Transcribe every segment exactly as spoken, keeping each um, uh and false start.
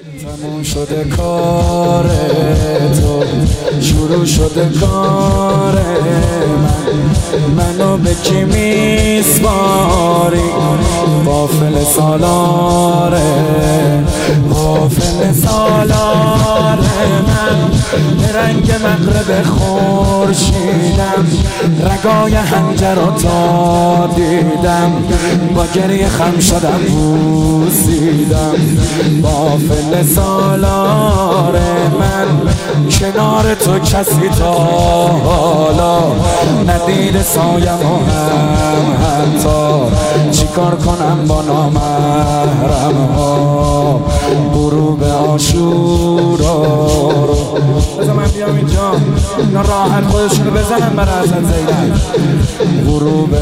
تموم شده کار تو، شروع شده کار من، منو به کی میسپاری؟ غافل سالاره، غافل سالاره من، به رنگ مغرب خورشیدم، رگای حنجر رو تا دیدم، با گریه خم شدم بوسیدم. غافل سالاره من، کنار تو کسی تا حالا ندیده سایم و هم حتی چیکار کنم با نامحرم ها؟ غروب عاشورا رو بذار من بیام اینجا، اینا راحت خودشونو بزنن برای حسن زینب. غروب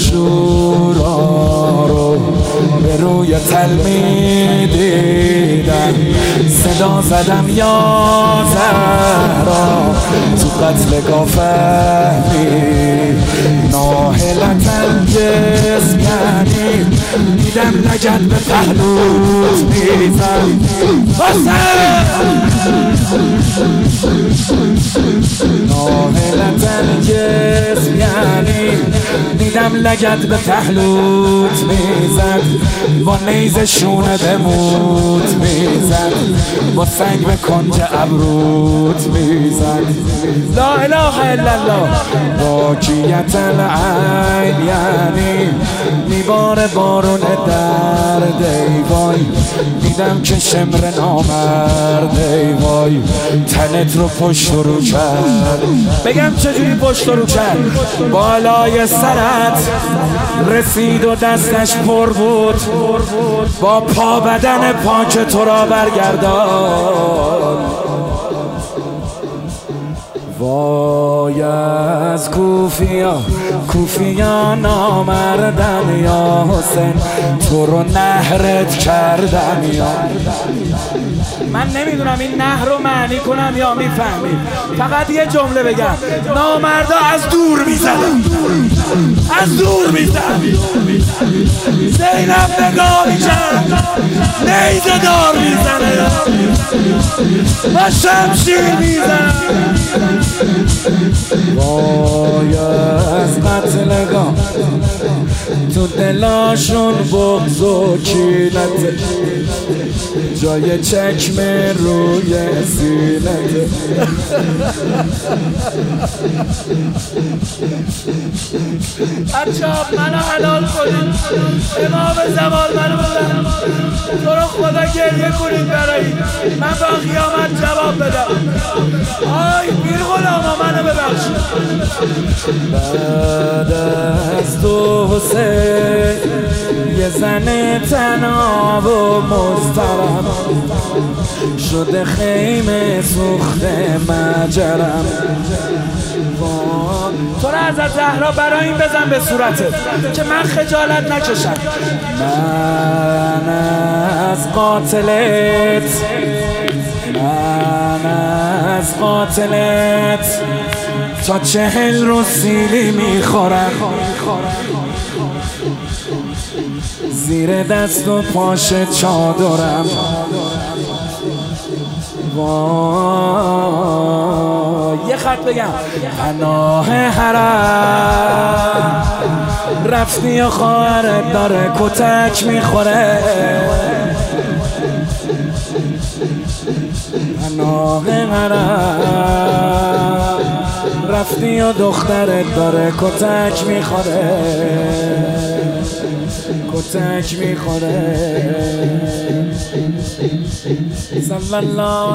عاشورا رو به روی تل میدیدم، صدا زدم یا زهرا تو قتل گافهمی، ناهلتن جسمانی دیدم لگد به پهلوت میزن. ناهلتن جسمانی دیدم لگد به پهلوت میزد، با نیز شونه به موت میزد، با سنگ به کنج ابروت میزد. لا اله الا الله. واقعیت العین یعنی میبار بارون درد، ای وای دیدم که شمر نامرد، ای وای تنت رو پشت رو کرد. بگم چجوری پشت رو کرد؟ بالای سرت رسید و دستش پر بود، با پا بدن پاک تو را برگردان. وای از کوفیا، کوفیا نامردن یا حسین، تو رو نهرت کردن یا. من نمیدونم این نهر رو معنی کنم یا میفهمید، فقط یه جمله بگم، نامردا از دور میزنم، از دور میزنم. زینب نگاه میکرد، نیزه دار میزنه و شمشیر میزنه. وای از قتلگاه تو دلاشون بغض و کینت، جای چکمه روی سینت. بچه‌ها منو حلال کنید، امام زمان منو بزن، تو رو خدا گریه کنید برای من با قیامت جواب بدم. آی پیر غلاما منو ببخشید. بعد از تو حسین یه زن تنها و مضطرب شده، خیمه سوخته مجرم. تو رو از زهرا برای این بزن به صورتت که من خجالت نکشم. من از قاتلت، من از قاتلت تا چهل روز سیلی میخورم، زیر دست و پاش چادرم. وای یه خط بگم، پناه حرم رفتی و خواهرت داره کتک میخوره، پناه حرم رفتی و دخترت داره کتک میخوره، کتک میخوره. صلی الله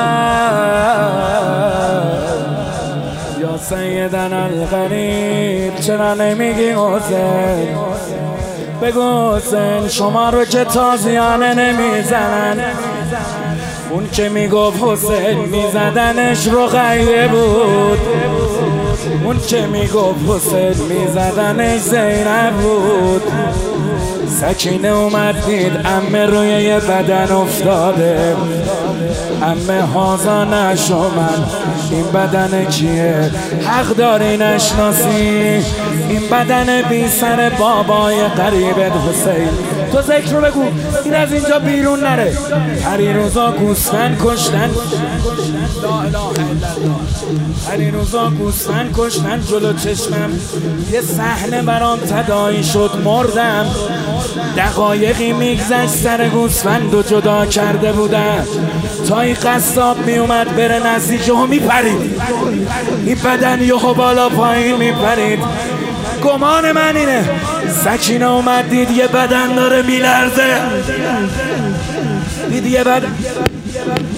علیه یا سیدنا الغریب. چرا نمیگی حسین؟ بگو حسین. شما رو که تازیانه نمیزنن، اون که میگفت حسین میزدنش رقیه بود، اون که میگفت حسین میزدنش زینب بود. سکینه اومد دید عمه روی یه بدن افتاده، عمه هازا نشو من این بدن کیه؟ حق داری نشناسی این بدن بی سر بابای قریبت حسین. تو ذکر رو بگو این از اینجا بیرون نره. پریروزا گوسفند کشتن، لا اله الا الله. پریروزا گوسفند کشتن جلو چشمم، یه صحنه برام تداعی شد مردم. دقایقی میگذشت سر گوسفند و جدا کرده بودم تا این قصاب میومد بره نزدیک و میپرید، این بدن یهو بالا پایین میپرید. گمان من اینه سکینه اومد دید یه بدن داره میلرزه، دید یه بدن